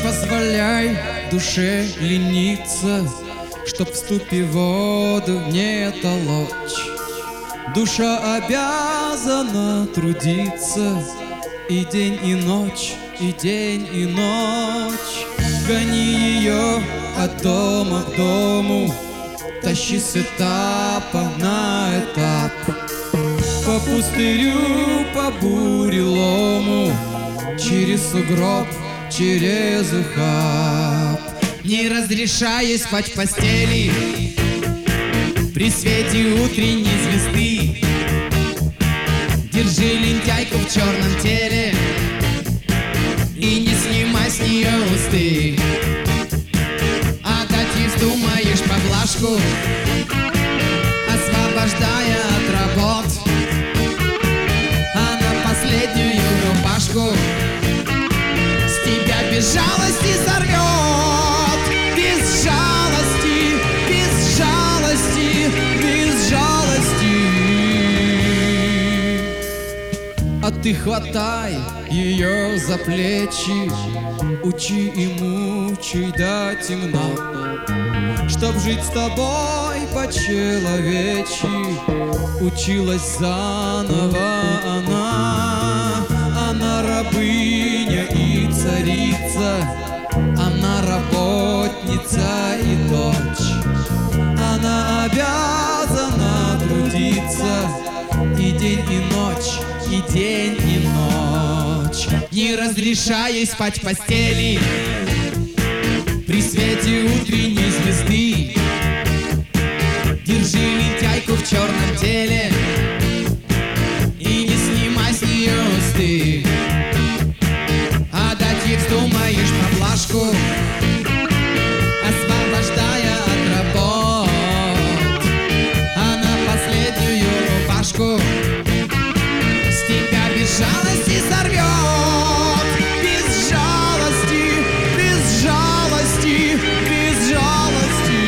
позволяй душе лениться, чтоб в ступе воду не толочь. Душа обязана трудиться и день, и ночь, и день, и ночь. Гони ее от дома к дому, тащи с этапа на этап. По пустырю, по бурелому, через сугроб, через ухаб. Не разрешай спать в постели при свете утренней звезды. Держи лентяйку в черном теле и не снимай с нее усты. А дать ей вздумаешь поблажку, освобождая от работ, она последнюю рубашку с тебя без жалости сорвет. Без жалости, без жалости, без жалости. А ты хватай ее за плечи, учи и мучай до темна, чтоб жить с тобой по-человечи. Училась заново она. Она рабыня и царица, она работница и дочь. Она обязана трудиться и день, и ночь, и день, и ночь. Не разрешай ей спать в постели при свете утренней звезды. Держи лентяйку в черном теле и не снимай с нее усты. А дать ей вздумаешь поблажку, освобождая от работ, она последнюю рубашку с тебя без жалости сорвет. Без жалости, без жалости, без жалости.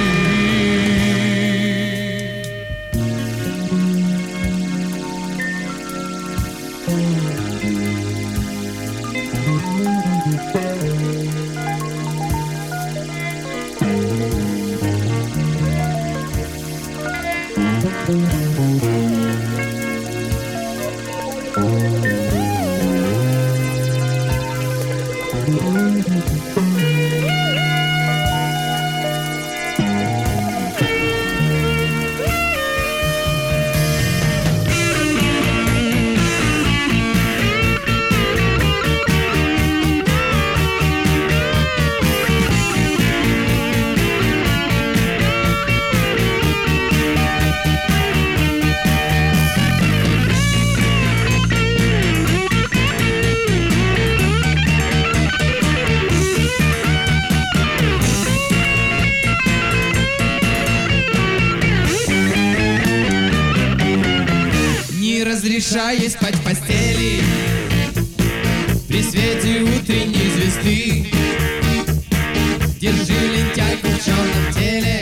Не разрешай ей спать в постели при свете утренней звезды. Держи лентяйку в черном теле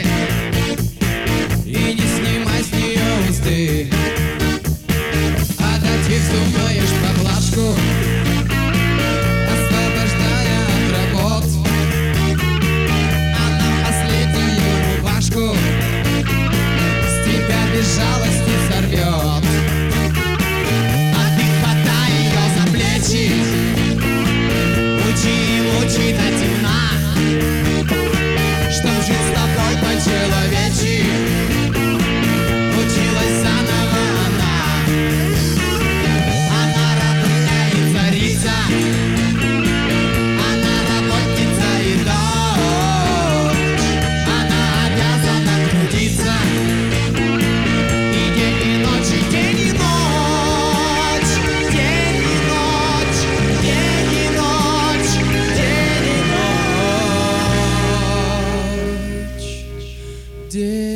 и не снимай с нее усты. А дать ей вздумаешь поблажку, освобождая от работ, она последнюю рубашку с тебя без жалости сорвет. Учи и мучай до темна, чтоб жить с тобой по-человечи. Училась заново она. Она рабыня и царица, она работница и дочь. Она обязана трудиться и день, и ночь, и день, и ночь. День